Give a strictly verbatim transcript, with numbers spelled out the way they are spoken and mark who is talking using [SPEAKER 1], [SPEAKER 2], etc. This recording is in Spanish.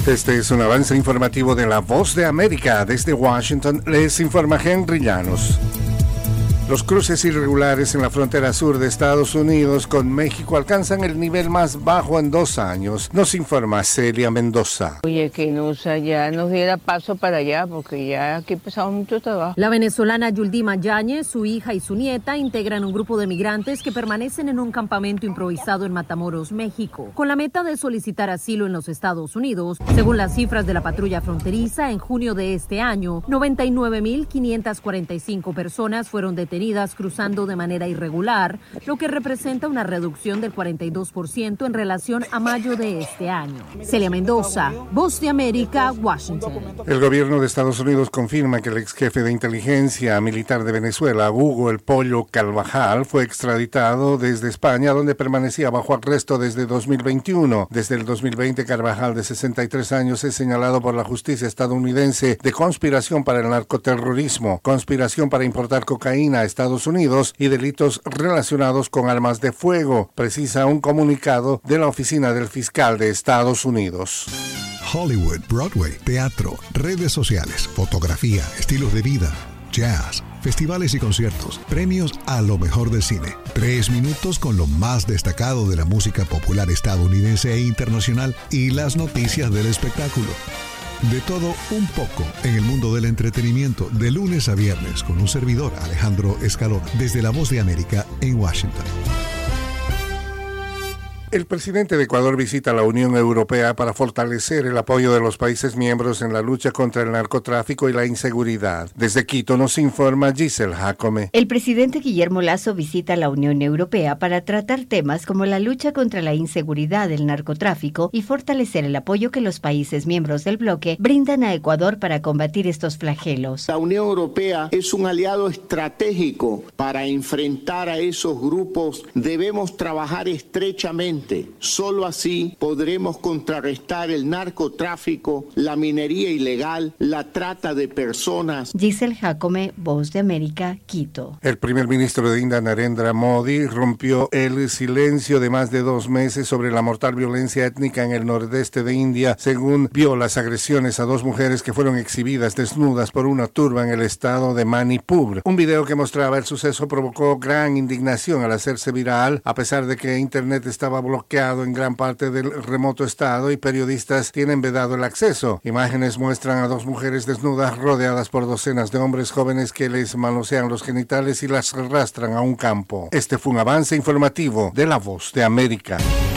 [SPEAKER 1] Este es un avance informativo de La Voz de América. Desde Washington les informa Henry Llanos. Los cruces irregulares en la frontera sur de Estados Unidos con México alcanzan el nivel más bajo en dos años. Nos informa Celia Mendoza.
[SPEAKER 2] Oye, que nos, ya nos diera paso para allá, porque ya aquí empezamos mucho trabajo.
[SPEAKER 3] La venezolana Yuldima Yáñez, su hija y su nieta integran un grupo de migrantes que permanecen en un campamento improvisado en Matamoros, México, con la meta de solicitar asilo en los Estados Unidos. Según las cifras de la patrulla fronteriza, en junio de este año, noventa y nueve mil quinientas cuarenta y cinco personas fueron detenidas cruzando de manera irregular, lo que representa una reducción del cuarenta y dos por ciento en relación a mayo de este año. Celia Mendoza, Voz de América, Washington.
[SPEAKER 1] El gobierno de Estados Unidos confirma que el ex jefe de inteligencia militar de Venezuela, Hugo El Pollo Carvajal, fue extraditado desde España, donde permanecía bajo arresto desde dos mil veintiuno. Desde el dos mil veinte, Carvajal, de sesenta y tres años, es señalado por la justicia estadounidense de conspiración para el narcoterrorismo, conspiración para importar cocaína a Estados Unidos y delitos relacionados con armas de fuego, precisa un comunicado de la Oficina del Fiscal de Estados Unidos.
[SPEAKER 4] Hollywood, Broadway, teatro, redes sociales, fotografía, estilos de vida, jazz, festivales y conciertos, premios a lo mejor del cine. Tres minutos con lo más destacado de la música popular estadounidense e internacional y las noticias del espectáculo. De todo un poco en el mundo del entretenimiento, de lunes a viernes, con un servidor, Alejandro Escalona, desde La Voz de América en Washington.
[SPEAKER 1] El presidente de Ecuador visita la Unión Europea para fortalecer el apoyo de los países miembros en la lucha contra el narcotráfico y la inseguridad. Desde Quito nos informa Giselle Jacome.
[SPEAKER 5] El presidente Guillermo Lasso visita la Unión Europea para tratar temas como la lucha contra la inseguridad, el narcotráfico y fortalecer el apoyo que los países miembros del bloque brindan a Ecuador para combatir estos flagelos.
[SPEAKER 6] La Unión Europea es un aliado estratégico para enfrentar a esos grupos. Debemos trabajar estrechamente. Solo así podremos contrarrestar el narcotráfico, la minería ilegal, la trata de personas.
[SPEAKER 5] Giselle Jacome, Voz de América, Quito.
[SPEAKER 1] El primer ministro de India, Narendra Modi, rompió el silencio de más de dos meses sobre la mortal violencia étnica en el nordeste de India, según vio las agresiones a dos mujeres que fueron exhibidas desnudas por una turba en el estado de Manipur. Un video que mostraba el suceso provocó gran indignación al hacerse viral, a pesar de que Internet estaba bloqueado en gran parte del remoto estado y periodistas tienen vedado el acceso. Imágenes muestran a dos mujeres desnudas rodeadas por docenas de hombres jóvenes que les manosean los genitales y las arrastran a un campo. Este fue un avance informativo de La Voz de América.